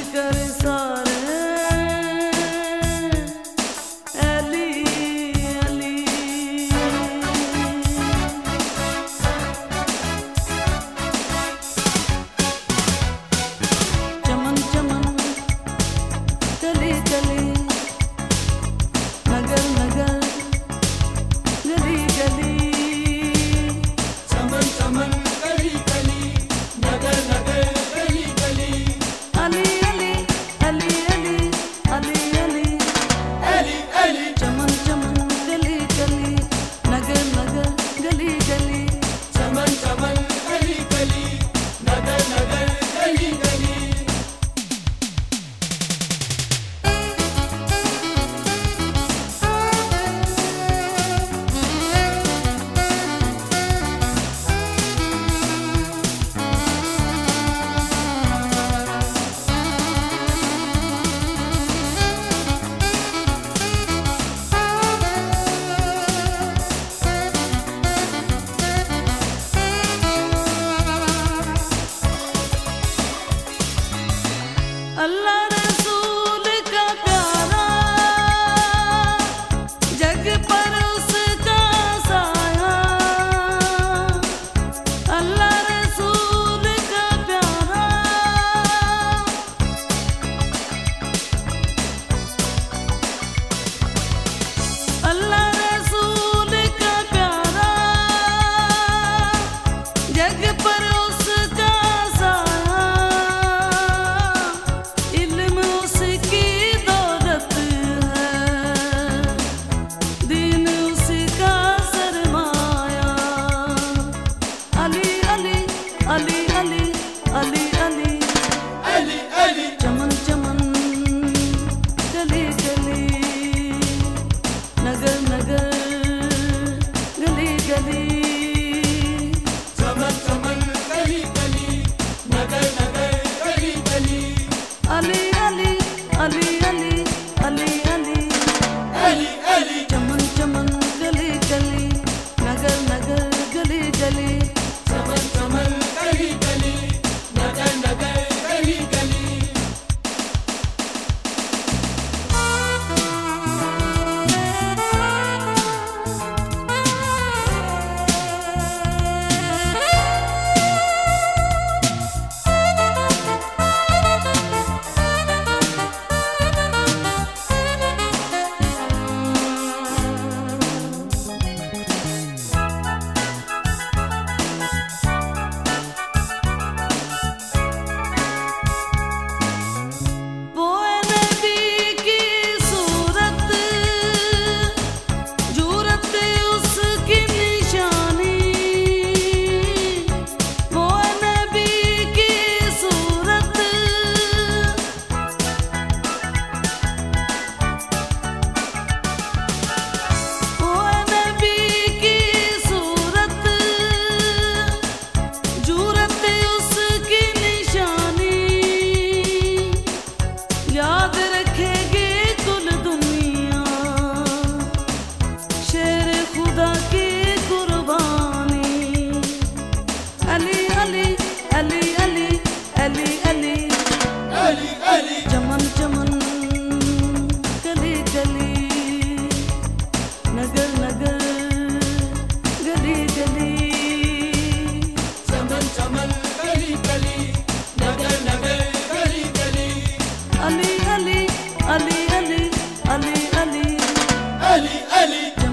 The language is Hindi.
कर सारे अली अली। चमन चमन गली गली नगर नगर गली गली। चमन चमन गली गली नगर नगर गली गली। अली अली अली अली अली अली अली अली। चमन चमन गली गली नगर नगर गली गली। चमन चमन गली गली नगर नगर गली गली। अल्लाह रसूल का प्यारा जग पर उसका साया। अल्लाह रसूल का प्यारा अल्लाह रसूल का प्यारा जग पर उसका साया। इल्म उसकी दौलत है, दीन उसका सरमाया। अली अली अली अली अली अली। अली अली। चमन चमन गली गली नगर नगर गली गली। चमन चमन गली गली नगर नगर गली गली। अली अली अली अली अली अली। अली अली। चमन चमन गली गली नगर नगर गली गली। चमन चमन गली गली नगर नगर गली गली। वो नबी की सूरत जूरत उसकी निशानी। वो नबी की सूरत वो नबी की सूरत जूरत उसकी निशानी। याद रखेगी कुल दुनिया शेर खुदा की कुर्बानी। अली अली अली अली अली अली। अली अली। चमन चमन गली गली नगर नगर गली गली। चमन चमन गली गली नगर नगर गली गली। अली अली अली अली अली अली। अली अली।